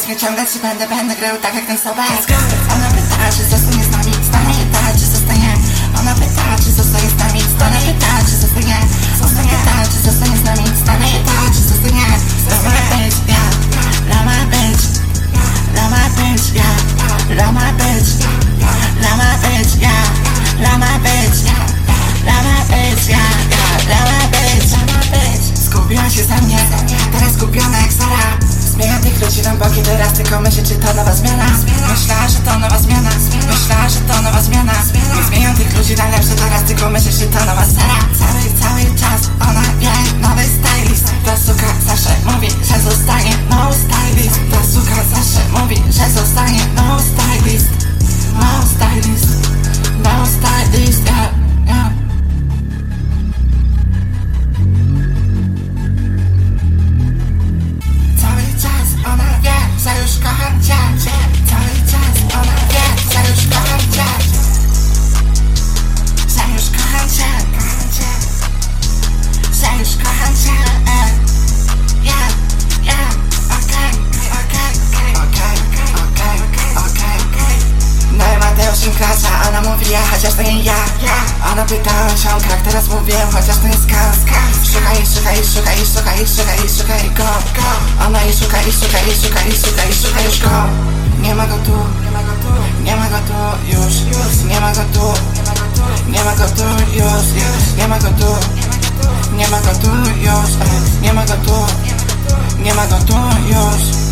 teraz mnie ciągle czy będę grał tak jak ten sobek. Ona pyta, czy zostanie z nami, pyta, czy zostanie. Ona pyta, czy zostaje z nami, pyta, czy zostanie. Pyta, czy zostanie z nami, pyta, czy zostanie. Lama bitch, yeah. Lama bitch, yeah. Lama bitch, lama bitch, yeah. Lama bitch, lama bitch, yeah. Lama bitch, lama bitch. Skupiła się ze mnie, teraz skupiona jak Sara. Zmienia tych ludzi na boki, teraz tylko myślę, czy to nowa zmiana. Myślała, że to nowa zmiana. Myślała, że to nowa zmiana. Nie zmienią tych ludzi na lepsze, teraz tylko myślę, czy to nowa Sara. Cały czas ona wie, nowy stylist. Ta suka zawsze mówi, że zostanie no stylist. Ta suka zawsze mówi, że zostanie no stylist. No stylist, no stylist, yeah, yeah. Cały czas ona wie, że już kocham cię. Cały czas ona wie, że już kocham cię. Że już kocham cię. Że już kocham cię. Yeah, yeah, okej. No i Mateusz im kracza, ona mówi ja, chociaż to nie ja. Ona pyta o osiągach, teraz mówię, chociaż to nie skaz. Szukaj go. Ona i szuka już go. Nie ma go tu, nie ma go tu już. Nie ma go tu, nie ma go tu już. Nie ma go tu, nie ma go tu już. Nie ma go tu, nie ma go tu już.